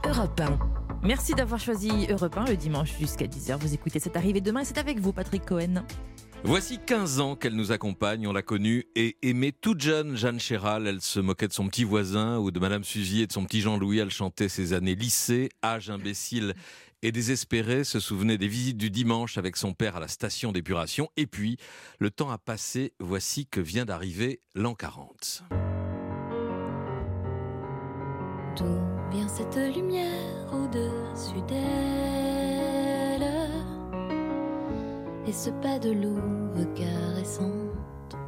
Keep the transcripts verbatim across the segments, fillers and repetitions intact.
Europe un. Merci d'avoir choisi Europe un le dimanche jusqu'à dix heures. Vous écoutez C'est arrivé demain et c'est avec vous, Patrick Cohen. Voici quinze ans qu'elle nous accompagne, on l'a connue et aimée toute jeune, Jeanne Chéral. Elle se moquait de son petit voisin ou de Madame Suzy et de son petit Jean-Louis. Elle chantait ses années lycée, âge imbécile et désespéré, se souvenait des visites du dimanche avec son père à la station d'épuration. Et puis, le temps a passé, voici que vient d'arriver l'an quarante. D'où vient cette lumière au-dessus d'elle? Et ce pas de louve caressante,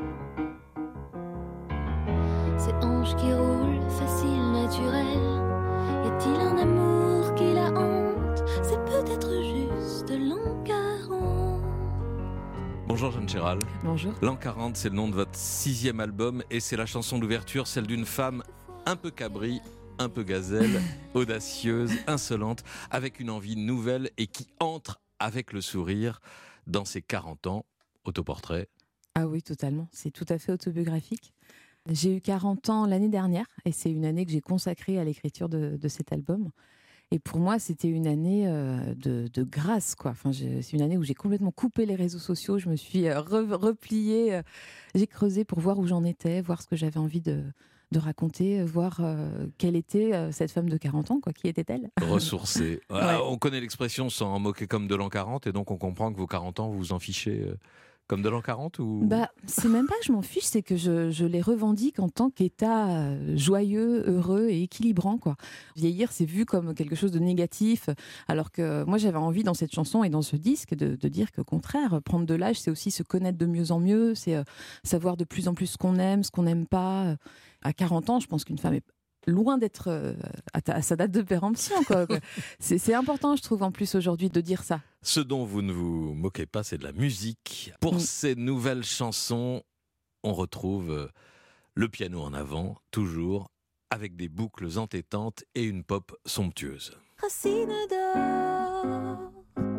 ces hanches qui roulent, facile, naturel. Y a-t-il un amour qui la hante? C'est peut-être juste l'an quarante. Bonjour Jeanne Chéral. Bonjour. L'an quarante, c'est le nom de votre sixième album et c'est la chanson d'ouverture, celle d'une femme un peu cabri, un peu gazelle, audacieuse, insolente, avec une envie nouvelle et qui entre avec le sourire dans ses quarante ans. Autoportrait. Ah oui, totalement. C'est tout à fait autobiographique. J'ai eu quarante ans l'année dernière et c'est une année que j'ai consacrée à l'écriture de, de cet album. Et pour moi, c'était une année euh, de, de grâce, quoi. Enfin, c'est une année où j'ai complètement coupé les réseaux sociaux. Je me suis euh, re- repliée. Euh, j'ai creusé pour voir où j'en étais, voir ce que j'avais envie de, de raconter, voir euh, quelle était euh, cette femme de quarante ans, quoi. Qui était-elle ? Ressourcée. Voilà, Ouais. on connaît l'expression sans en moquer comme de l'an quarante et donc on comprend que vos quarante ans, vous vous en fichez euh, comme de l'an quarante ou... Bah, c'est même pas que je m'en fiche, c'est que je, je les revendique en tant qu'état euh, joyeux, heureux et équilibrant, quoi. Vieillir, c'est vu comme quelque chose de négatif, alors que moi j'avais envie dans cette chanson et dans ce disque de, de dire qu'au contraire, prendre de l'âge, c'est aussi se connaître de mieux en mieux, c'est euh, savoir de plus en plus ce qu'on aime, ce qu'on n'aime pas. À quarante ans, je pense qu'une femme est loin d'être euh, à, ta, à sa date de péremption, quoi. c'est, c'est important, je trouve, en plus aujourd'hui, de dire ça. Ce dont vous ne vous moquez pas, c'est de la musique. Pour Mm. ces nouvelles chansons, on retrouve le piano en avant, toujours, avec des boucles entêtantes et une pop somptueuse. Racine d'or,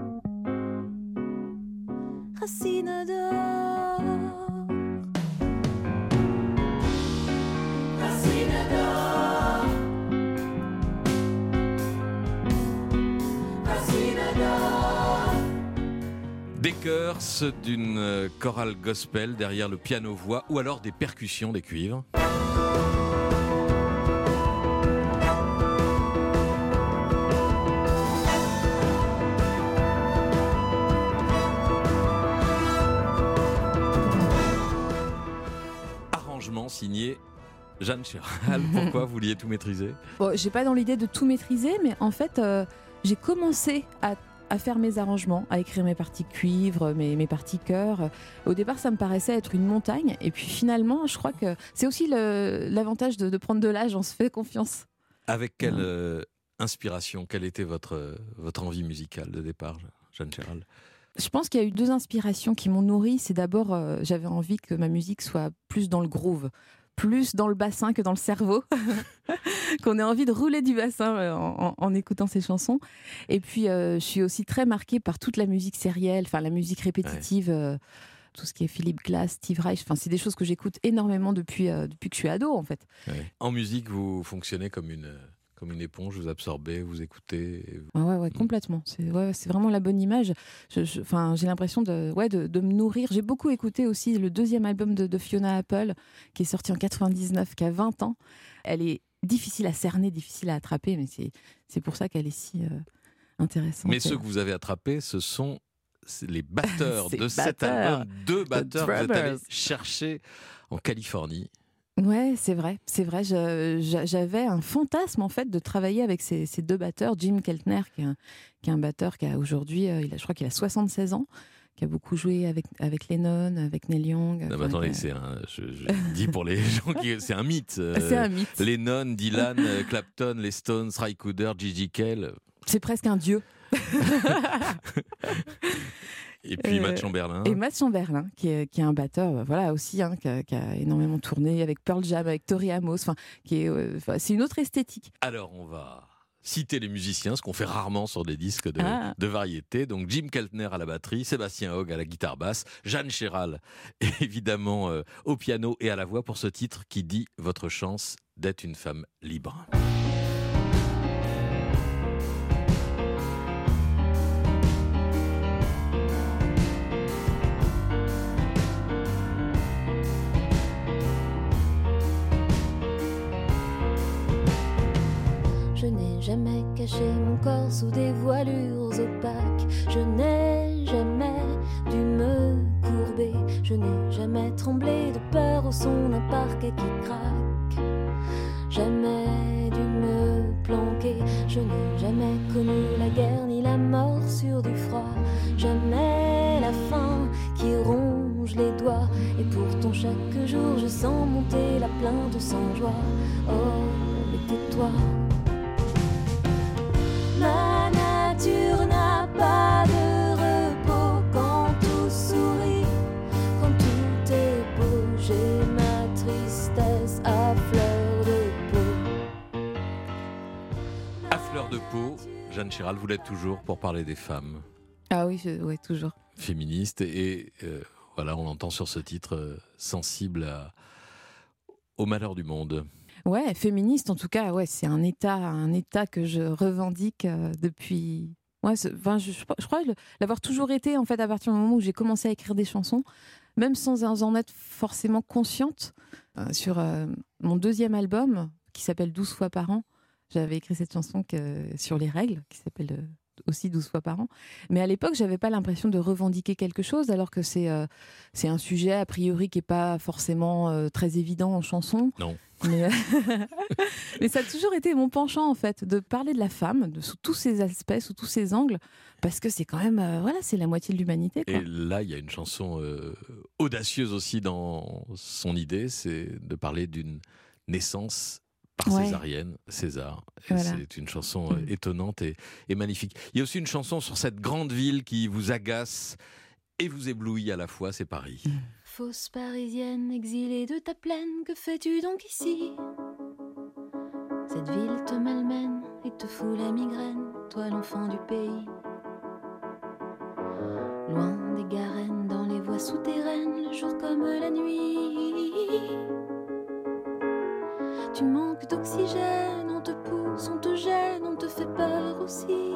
racine d'or, racine d'or, racine d'or. Des chœurs, ceux d'une chorale gospel derrière le piano-voix ou alors des percussions, des cuivres. Arrangement signé Jeanne Chéral. Pourquoi vous vouliez tout maîtriser ? Bon, j'ai pas dans l'idée de tout maîtriser, mais en fait, euh, j'ai commencé à, à faire mes arrangements, à écrire mes parties cuivre, mes, mes parties chœur. Au départ, ça me paraissait être une montagne, et puis finalement, je crois que c'est aussi le, l'avantage de, de prendre de l'âge, on se fait confiance. Avec quelle Ouais. euh, inspiration ? Quelle était votre, votre envie musicale de départ, Jeanne Chéral ? Je pense qu'il y a eu deux inspirations qui m'ont nourrie. C'est d'abord, euh, j'avais envie que ma musique soit plus dans le groove, plus dans le bassin que dans le cerveau, qu'on ait envie de rouler du bassin euh, en, en, en écoutant ces chansons. Et puis, euh, je suis aussi très marquée par toute la musique sérielle, enfin la musique répétitive, ouais. euh, tout ce qui est Philip Glass, Steve Reich. Enfin, c'est des choses que j'écoute énormément depuis, euh, depuis que je suis ado, en fait. Ouais. En musique, vous fonctionnez comme une, comme une éponge, vous absorbez, vous écoutez. Et vous... Ah ouais, ouais, complètement. C'est, ouais, c'est vraiment la bonne image. Je, je, enfin, j'ai l'impression de, ouais, de, de me nourrir. J'ai beaucoup écouté aussi le deuxième album de, de Fiona Apple, qui est sorti en quatre-vingt-dix-neuf, qui a vingt ans. Elle est difficile à cerner, difficile à attraper, mais c'est, c'est pour ça qu'elle est si euh, intéressante. Mais ceux que vous avez attrapés, ce sont les batteurs de batteurs, cet album. Deux batteurs que vous êtes allés drummers. chercher en Californie. Ouais, c'est vrai, c'est vrai. Je, je, j'avais un fantasme en fait de travailler avec ces, ces deux batteurs. Jim Keltner, qui est un, qui est un batteur qui a aujourd'hui, euh, il a, je crois qu'il a soixante-seize ans, qui a beaucoup joué avec avec Lennon, avec Neil Young. Non, mais Enfin, attendez, euh, c'est un, je, je dis pour les gens qui, c'est un mythe. euh, c'est un mythe. Lennon, Dylan, euh, Clapton, les Stones, Ry Cooder, Gigi Kell. C'est presque un dieu. Et puis Euh, Matt Chamberlain. Et Matt Chamberlain, qui est, qui est un batteur, euh, voilà aussi, hein, qui, a, qui a énormément tourné avec Pearl Jam, avec Tori Amos. Enfin, qui est, euh, enfin, c'est une autre esthétique. Alors, on va citer les musiciens, ce qu'on fait rarement sur des disques de, Ah. de variété. Donc, Jim Keltner à la batterie, Sébastien Hogg à la guitare basse, Jeanne Chéral, évidemment, euh, au piano et à la voix pour ce titre qui dit « Votre chance d'être une femme libre ». Je n'ai jamais caché mon corps sous des voilures opaques. Je n'ai jamais dû me courber. Je n'ai jamais tremblé de peur au son d'un parquet qui craque. Jamais dû me planquer. Je n'ai jamais connu la guerre ni la mort sur du froid. Jamais la faim qui ronge les doigts. Et pourtant chaque jour je sens monter la plainte sans joie. Oh, mais tais-toi. Ma nature n'a pas de repos quand tout sourit, quand tout est beau. J'ai ma tristesse à fleur de peau. À fleur de peau, Jeanne Chéral, vous l'êtes toujours pour parler des femmes. Ah oui, je, ouais, toujours. Féministes et euh, voilà, on l'entend sur ce titre, euh, sensible à, au malheur du monde. Ouais, féministe en tout cas, ouais, c'est un état, un état que je revendique euh, depuis. Ouais, enfin, je, je, je crois l'avoir toujours été en fait à partir du moment où j'ai commencé à écrire des chansons, même sans en être forcément consciente. Euh, sur euh, mon deuxième album qui s'appelle douze fois par an, j'avais écrit cette chanson que, sur les règles, qui s'appelle euh, aussi douze fois par an. Mais à l'époque, j'avais pas l'impression de revendiquer quelque chose, alors que c'est euh, c'est un sujet a priori qui est pas forcément euh, très évident en chanson. Non. Mais, mais ça a toujours été mon penchant en fait, de parler de la femme, de, sous tous ses aspects, sous tous ses angles, parce que c'est quand même, euh, voilà, c'est la moitié de l'humanité, quoi. Et là, il y a une chanson euh, audacieuse aussi dans son idée, c'est de parler d'une naissance par Ouais. césarienne, César. Et Voilà. c'est une chanson euh, étonnante et, et magnifique. Il y a aussi une chanson sur cette grande ville qui vous agace et vous éblouit à la fois, c'est Paris. Fausse parisienne, exilée de ta plaine, que fais-tu donc ici? Cette ville te malmène et te fout la migraine, toi l'enfant du pays. Loin des garennes, dans les voies souterraines, le jour comme la nuit. Tu manques d'oxygène, on te pousse, on te gêne, on te fait peur aussi.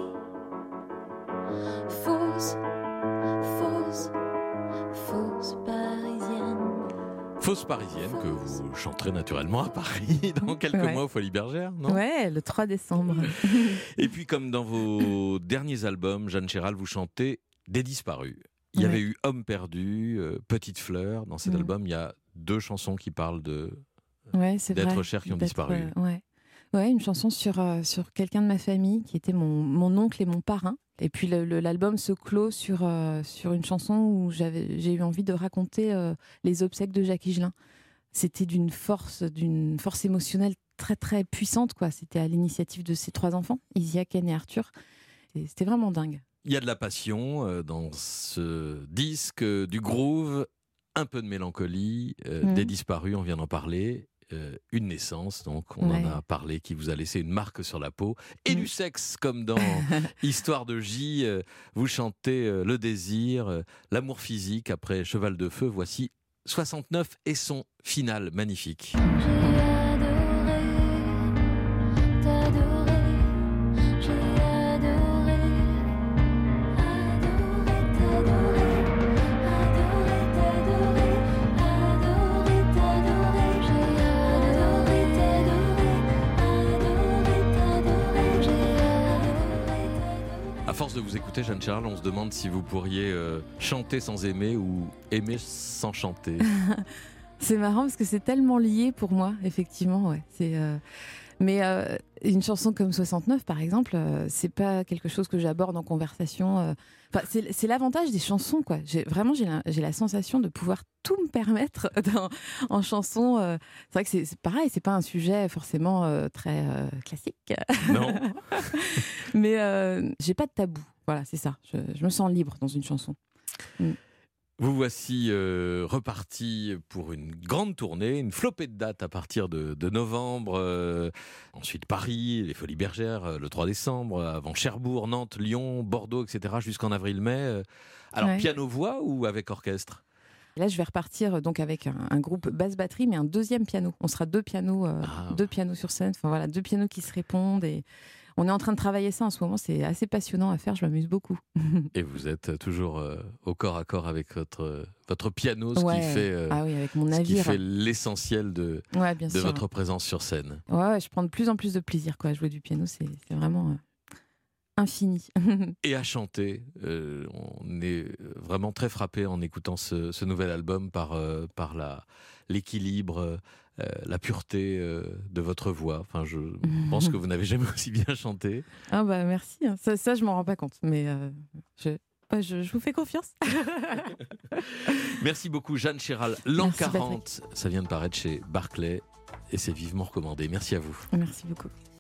Fausse, fausse, fausse parisienne. Fausse parisienne que vous chanterez naturellement à Paris dans quelques Ouais. mois aux Folies Bergères, non? Ouais, le trois décembre. Et puis comme dans vos derniers albums, Jeanne Chéral, vous chantez des disparus. Il y Ouais. avait eu Homme perdu, euh, Petite fleur. Dans cet Mm. album, il y a deux chansons qui parlent de Ouais, c'est d'êtres vrai. chers qui ont D'être, disparu. euh, ouais. Ouais, une chanson sur, euh, sur quelqu'un de ma famille qui était mon, mon oncle et mon parrain. Et puis le, le- l'album se clôt sur, euh, sur une chanson où j'avais, j'ai eu envie de raconter euh, les obsèques de Jacques Higelin. C'était d'une force, d'une force émotionnelle très très puissante, quoi. C'était à l'initiative de ses trois enfants, Isia, Ken et Arthur. Et c'était vraiment dingue. Il y a de la passion euh, dans ce disque, euh, du groove, un peu de mélancolie, euh, Mm. des disparus, on vient d'en parler. Euh, une naissance, donc on Ouais. en a parlé, qui vous a laissé une marque sur la peau, et Mm. du sexe, comme dans Histoire de J. euh, vous chantez euh, le désir, euh, l'amour physique après Cheval de feu. Voici soixante-neuf et son final magnifique. J'ai adoré t'adorer, j'ai adoré, adoré t'adorer, adoré t'adorer, adoré t'adorer, j'ai adoré t'adorer, adoré t'adorer, j'ai adoré t'adorer. À force de vous écouter, Jeanne Chéral, on se demande si vous pourriez euh, chanter sans aimer ou aimer sans chanter. C'est marrant parce que c'est tellement lié pour moi, effectivement. Ouais. C'est, euh, Mais euh, une chanson comme soixante-neuf, par exemple, euh, c'est pas quelque chose que j'aborde en conversation. euh. Enfin, c'est, c'est l'avantage des chansons, quoi. J'ai, vraiment, j'ai la, j'ai la sensation de pouvoir tout me permettre dans, en chanson. euh. C'est vrai que c'est, c'est pareil, c'est pas un sujet forcément euh, très euh, classique. Non. Mais euh, j'ai pas de tabou. Voilà, c'est ça. Je, je me sens libre dans une chanson. Mm. Vous voici euh, reparti pour une grande tournée, une flopée de dates à partir de, de novembre. euh, ensuite Paris, les Folies Bergères, euh, le trois décembre, avant Cherbourg, Nantes, Lyon, Bordeaux, et cetera jusqu'en avril-mai. euh. Alors Ouais. piano-voix ou avec orchestre? Là, je vais repartir donc avec un, un groupe basse-batterie, mais un deuxième piano. On sera deux pianos, euh, Ah. deux pianos sur scène. Enfin voilà, deux pianos qui se répondent et on est en train de travailler ça en ce moment. C'est assez passionnant à faire. Je m'amuse beaucoup. Et vous êtes toujours euh, au corps à corps avec votre, votre piano, ce Ouais. qui fait, euh, Ah oui, avec mon ce qui navire. fait l'essentiel de, Ouais, bien de sûr. votre présence sur scène. Ouais, ouais, je prends de plus en plus de plaisir quoi, à jouer du piano. C'est, c'est vraiment euh, infini. Et à chanter, euh, on est vraiment très frappé en écoutant ce, ce nouvel album par, euh, par la, l'équilibre, euh, la pureté euh, de votre voix. Enfin, je pense que vous n'avez jamais aussi bien chanté. Ah bah merci. hein. Ça, ça je m'en rends pas compte, mais euh, je, bah, je, je vous fais confiance. Merci beaucoup Jeanne Chéral. L'an Merci, quarante, ça vient de paraître chez Barclay et c'est vivement recommandé. Merci à vous. Merci beaucoup.